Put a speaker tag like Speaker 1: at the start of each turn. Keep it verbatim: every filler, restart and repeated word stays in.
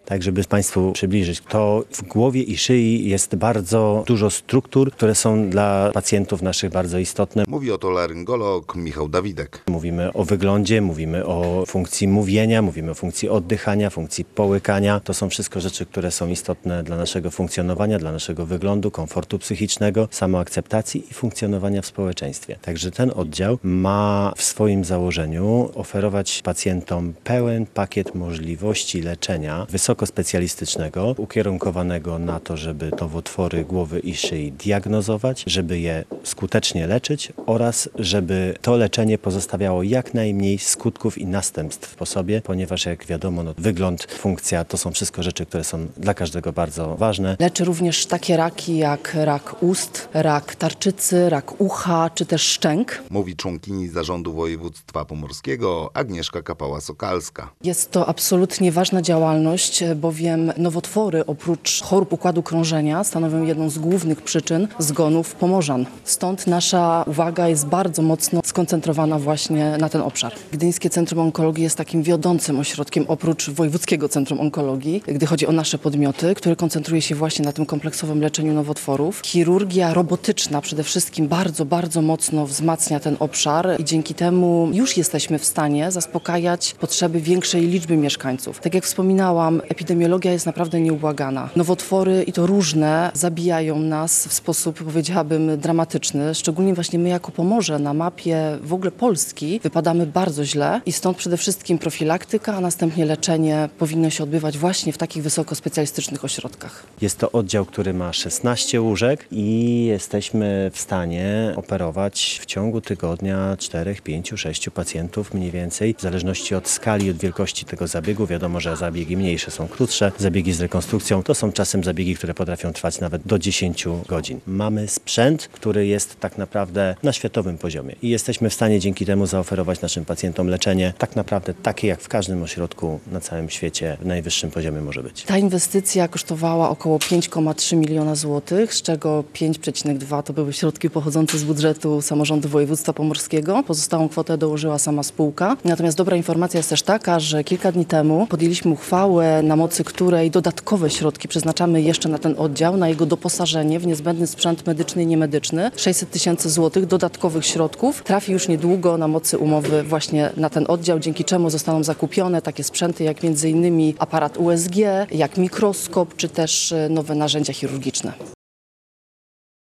Speaker 1: Tak, żeby Państwu przybliżyć, to w głowie i szyi jest bardzo dużo struktur, które są dla pacjentów naszych bardzo istotne.
Speaker 2: Mówi oto laryngolog Michał Dawidek.
Speaker 1: Mówimy o wyglądzie, mówimy o funkcji mówienia, mówimy o funkcji oddychania, funkcji połykania. To są wszystko rzeczy, które są istotne dla naszego funkcjonowania, dla naszego wyglądu, komfortu psychicznego, samoakceptacji i funkcjonowania w społeczeństwie. Także ten oddział ma w swoim założeniu oferować pacjentom pełen pakiet możliwości leczenia wysokospecjalistycznego, ukierunkowanego na to, żeby nowotwory głowy i szyi diagnozować, żeby je skutecznie leczyć oraz żeby to leczenie pozostawiało jak najmniej skutków i następstw po sobie, ponieważ jak wiadomo, no, wygląd, funkcja to są wszystko rzeczy, które są dla każdego bardzo ważne.
Speaker 3: Leczy również takie raki jak rak ust, rak tarczycy, rak ucha czy też szczęk.
Speaker 2: Mówi członkini Zarządu Województwa Pomorskiego Agnieszka Kapała-Sokalska.
Speaker 3: Jest to absolutnie ważna działalność, bowiem nowotwory oprócz chorób układu krążenia stanowią jedną z głównych przyczyn zgonów Pomorzan. Stąd nasza uwaga jest bardzo mocno skoncentrowana właśnie na ten obszar. Gdyńskie Centrum Onkologii jest takim wiodącym ośrodkiem oprócz Wojewódzkiego Centrum Onkologii, gdy chodzi o nasze podmioty, które koncentruje się właśnie na tym kompleksowym leczeniu nowotworów. Chirurgia robotyczna przede wszystkim bardzo, bardzo mocno wzmacnia ten obszar i dzięki temu już jesteśmy w stanie zaspokajać potrzeby większej liczby mieszkańców. Tak jak wspominałam, epidemiologia jest naprawdę nieubłagana. Nowotwory i to różne zabijają nas w sposób, powiedziałabym, dramatyczny. Szczególnie właśnie my jako Pomorze na mapie w ogóle Polski wypadamy bardzo źle i stąd przede wszystkim profilaktyka, a następnie leczenie powinno się odbywać właśnie w takich wysokospecjalistycznych ośrodkach.
Speaker 1: Jest to oddział, który ma szesnaście łóżek i jesteśmy w stanie operować w ciągu tygodnia czterech, pięciu, sześciu pacjentów mniej więcej, w zależności od skali, od wielkości tego zabiegu. Wiadomo, że zabiegi mniejsze są krótsze, zabiegi z rekonstrukcją to są czasem zabiegi, które potrafią trwać nawet do dziesięciu godzin. Mamy sprzęt, który jest tak naprawdę na światowym poziomie i jesteśmy w stanie dzięki temu zaoferować naszym pacjentom leczenie tak naprawdę takie, jak w każdym ośrodku na całym świecie w najwyższym poziomie może być.
Speaker 3: Ta inwestycja kosztowała około pięć przecinek trzy miliona złotych, z czego pięć przecinek dwa to były środki pochodzące z budżetu Samorządu Województwa Pomorskiego. Pozostałą kwotę dołożyła sama spółka. Natomiast dobra informacja jest też taka, że kilka dni temu podjęliśmy uchwałę, na mocy której dodatkowe środki przeznaczamy jeszcze na ten oddział, na jego doposażenie w niezbędny sprzęt medyczny i niemedyczny. sześćset tysięcy złotych dodatkowych środków trafi już niedługo na mocy umowy właśnie na ten oddział, dzięki czemu zostaną zakupione takie sprzęty jak między innymi aparat U S G, jak mikroskop, czy też nowe narzędzia chirurgiczne.